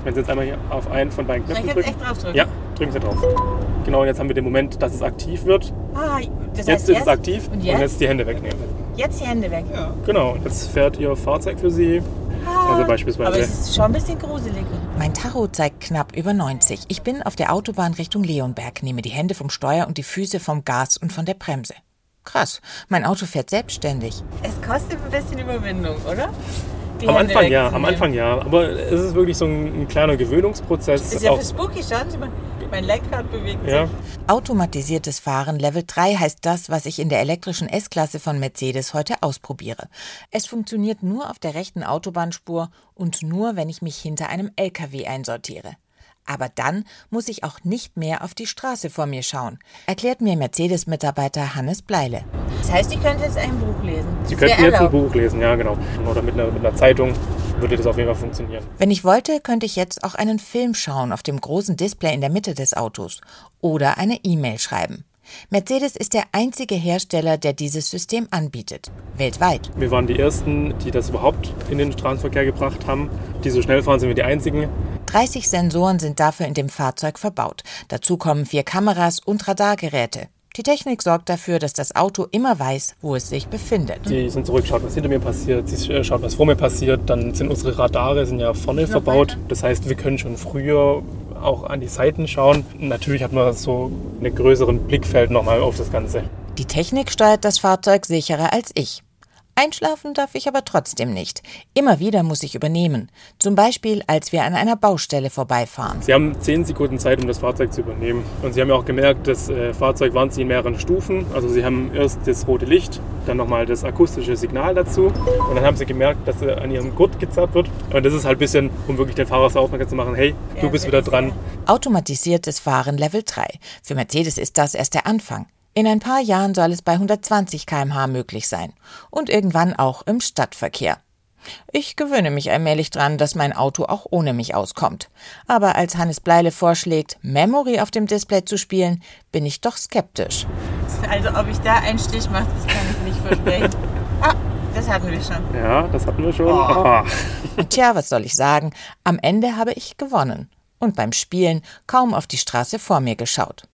Wenn Sie jetzt einmal hier auf einen von beiden Knöpfen drücken. Soll ich jetzt echt drauf drücken? Ja, drücken Sie drauf. Genau, und jetzt haben wir den Moment, dass es aktiv wird. Das heißt Jetzt ist es aktiv und jetzt? Und jetzt die Hände wegnehmen. Jetzt die Hände weg. Ja. Genau, jetzt fährt Ihr Fahrzeug für Sie. Also beispielsweise. Aber es ist schon ein bisschen gruselig. Mein Tacho zeigt knapp über 90. Ich bin auf der Autobahn Richtung Leonberg, nehme die Hände vom Steuer und die Füße vom Gas und von der Bremse. Krass, mein Auto fährt selbstständig. Es kostet ein bisschen Überwindung, oder? Am Anfang ja. Aber es ist wirklich so ein kleiner Gewöhnungsprozess. Ist ja für spooky schon. Mein Lenkrad bewegt sich. Automatisiertes Fahren Level 3 heißt das, was ich in der elektrischen S-Klasse von Mercedes heute ausprobiere. Es funktioniert nur auf der rechten Autobahnspur und nur, wenn ich mich hinter einem LKW einsortiere. Aber dann muss ich auch nicht mehr auf die Straße vor mir schauen, erklärt mir Mercedes-Mitarbeiter Hannes Bleile. Das heißt, ich könnte jetzt ein Buch lesen. Sie könnten jetzt ein Buch lesen, ja genau. Oder mit einer Zeitung würde das auf jeden Fall funktionieren. Wenn ich wollte, könnte ich jetzt auch einen Film schauen auf dem großen Display in der Mitte des Autos oder eine E-Mail schreiben. Mercedes ist der einzige Hersteller, der dieses System anbietet, weltweit. Wir waren die Ersten, die das überhaupt in den Straßenverkehr gebracht haben. Die so schnell fahren, sind wir die Einzigen. 30 Sensoren sind dafür in dem Fahrzeug verbaut. Dazu kommen 4 Kameras und Radargeräte. Die Technik sorgt dafür, dass das Auto immer weiß, wo es sich befindet. Sie sind zurück, schaut, was hinter mir passiert, sie schaut, was vor mir passiert. Dann sind unsere Radare ja vorne verbaut. Das heißt, wir können schon früher auch an die Seiten schauen. Natürlich hat man so einen größeren Blickfeld nochmal auf das Ganze. Die Technik steuert das Fahrzeug sicherer als ich. Einschlafen darf ich aber trotzdem nicht. Immer wieder muss ich übernehmen. Zum Beispiel, als wir an einer Baustelle vorbeifahren. Sie haben 10 Sekunden Zeit, um das Fahrzeug zu übernehmen. Und Sie haben ja auch gemerkt, das Fahrzeug warnt Sie in mehreren Stufen. Also Sie haben erst das rote Licht, dann nochmal das akustische Signal dazu. Und dann haben Sie gemerkt, dass an Ihrem Gurt gezerrt wird. Und das ist halt ein bisschen, um wirklich den Fahrer so aufmerksam zu machen, hey, du bist wieder dran. Automatisiertes Fahren Level 3. Für Mercedes ist das erst der Anfang. In ein paar Jahren soll es bei 120 km/h möglich sein. Und irgendwann auch im Stadtverkehr. Ich gewöhne mich allmählich dran, dass mein Auto auch ohne mich auskommt. Aber als Hannes Bleile vorschlägt, Memory auf dem Display zu spielen, bin ich doch skeptisch. Also ob ich da einen Stich mache, das kann ich nicht versprechen. Das hatten wir schon. Ja, das hatten wir schon. Und tja, was soll ich sagen? Am Ende habe ich gewonnen. Und beim Spielen kaum auf die Straße vor mir geschaut.